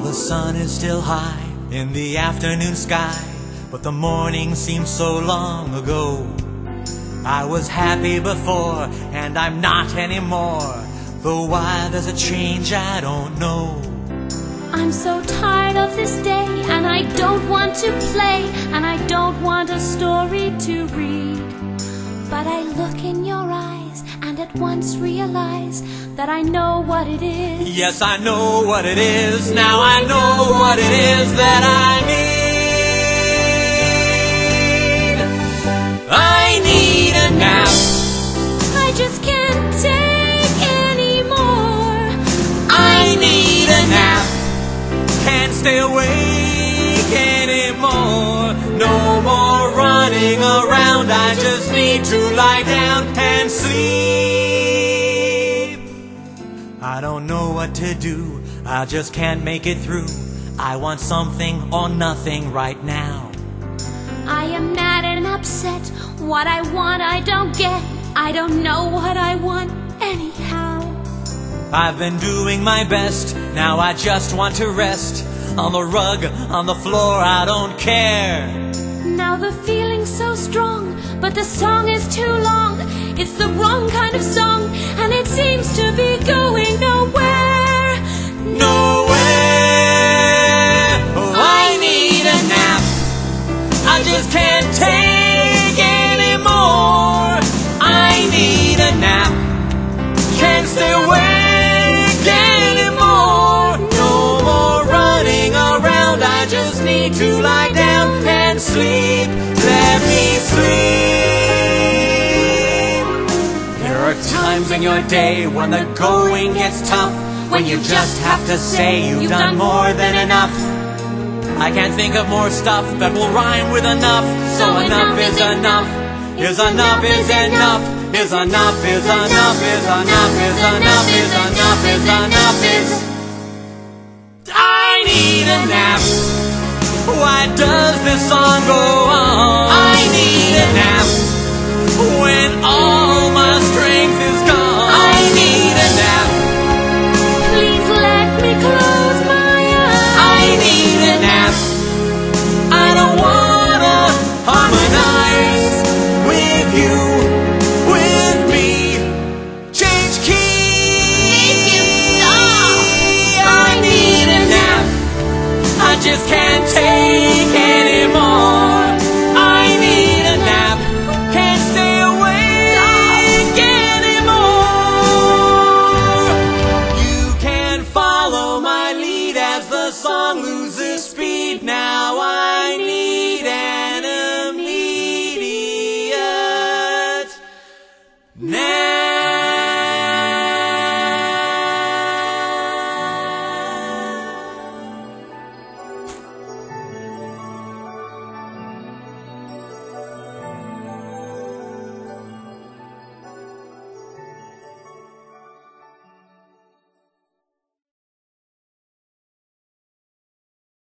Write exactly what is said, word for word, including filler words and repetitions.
The sun is still high in the afternoon sky, but the morning seems so long ago. I was happy before, and I'm not anymore, though why there's a change I don't know. I'm so tired of this day, and I don't want to play, and I don't want a story to read. But I look in your eyes and at once realize that I know what it is. Yes, I know what it is. Now I know what it is that I need. I need a nap. I just can't take any more. I need a nap. Can't stay awake anymore. No more running around. I just need to lie down and sleep. I don't know what to do. I just can't make it through. I want something or nothing right now. I am mad and upset. What I want I don't get. I don't know what I want anyhow. I've been doing my best. Now I just want to rest. On the rug, on the floor, I don't care. Now the feeling's so strong, but the song is too long. It's the wrong kind of song, and it seems to be going nowhere. Nowhere. Oh, I need a nap. I just can't take anymore. I need a nap. Can't stay awake anymore. No more running around. I just need to lie down and sleep. Let me sleep. There are times in your day when the going gets tough, when you just have to say you've done more than enough. I can't think of more stuff that will rhyme with enough. So enough is enough. Is enough is enough. Is enough is enough. Is enough is enough. Is enough is enough. Is I need a nap. Why does this song go on? I need a nap when all